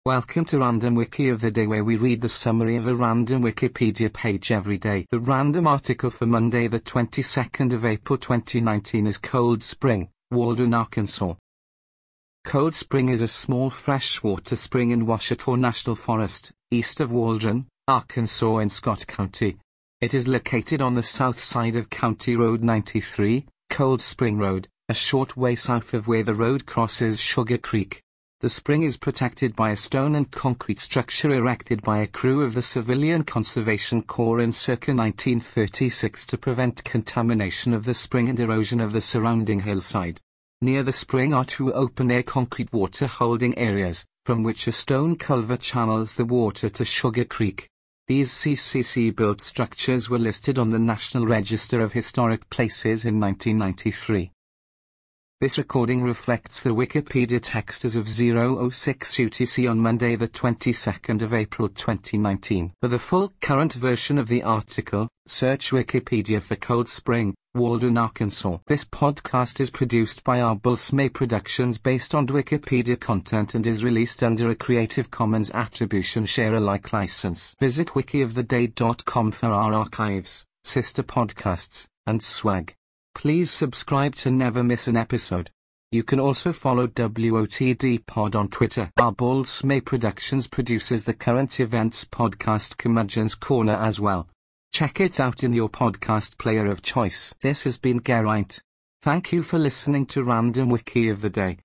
Welcome to Random Wiki of the Day, where we read the summary of a random Wikipedia page every day. The random article for Monday the 22nd of April 2019 is Cold Spring, Walden, Arkansas. Cold Spring is a small freshwater spring in Ouachita National Forest, east of Walden, Arkansas in Scott County. It is located on the south side of County Road 93, Cold Spring Road, a short way south of where the road crosses Sugar Creek. The spring is protected by a stone and concrete structure erected by a crew of the Civilian Conservation Corps in circa 1936 to prevent contamination of the spring and erosion of the surrounding hillside. Near the spring are two open-air concrete water-holding areas, from which a stone culvert channels the water to Sugar Creek. These CCC-built structures were listed on the National Register of Historic Places in 1993. This recording reflects the Wikipedia text as of 06 UTC on Monday the 22nd of April 2019. For the full current version of the article, search Wikipedia for Cold Spring, Walden, Arkansas. This podcast is produced by Arbulsme Productions based on Wikipedia content and is released under a Creative Commons Attribution Share Alike license. Visit wikioftheday.com for our archives, sister podcasts, and swag. Please subscribe to never miss an episode. You can also follow WOTD Pod on Twitter. Arbulsme Productions produces the current events podcast Curmudgeon's Corner as well. Check it out in your podcast player of choice. This has been Geraint. Thank you for listening to Random Wiki of the Day.